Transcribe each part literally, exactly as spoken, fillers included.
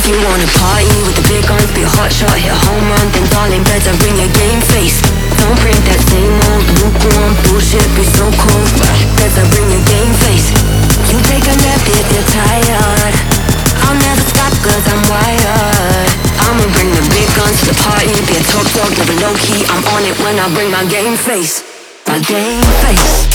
If you wanna party with the big guns, be a hot shot, hit a home run, then darling, better bring your game face. Don't print that same old lukewarm bullshit, be so cold. Better bring your game face. You take a nap if you're tired. I'll never stop cause I'm wired. I'ma bring the big guns to the party, be a top dog, never low key. I'm on it when I bring my game face. My game face.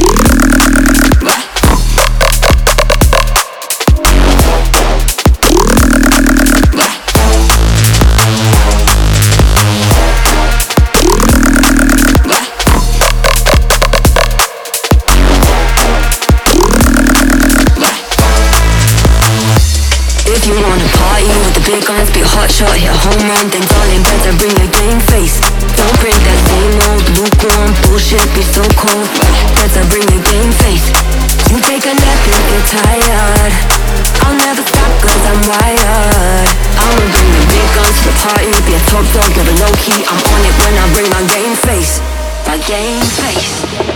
If you wanna party with the big guns, be a hot shot, hit a home run, then darling, better bring your game face. Don't bring that same old lukewarm bullshit, be so cold. Better bring your game face. You take a nap if you're tired. I'll never stop cause I'm wired. I'ma bring the big guns to the party, be a top dog, never low key. I'm on it when I bring my game face. My game face.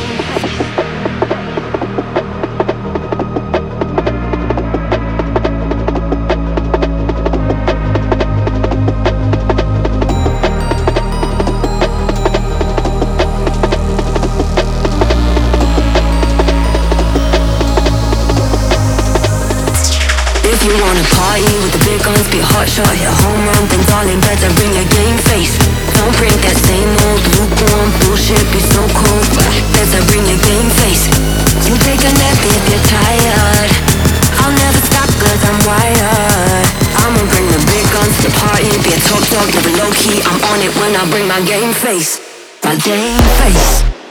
If you wanna party with the big guns, be a hot shot, hit a home run, then darling, better bring your game face. Don't bring that same old lukewarm bullshit, be so cold. Better bring your game face. You take a nap if you're tired. I'll never stop cause I'm wired. I'ma bring the big guns to the party, be a top dog, never low key. I'm on it when I bring my game face. My game face.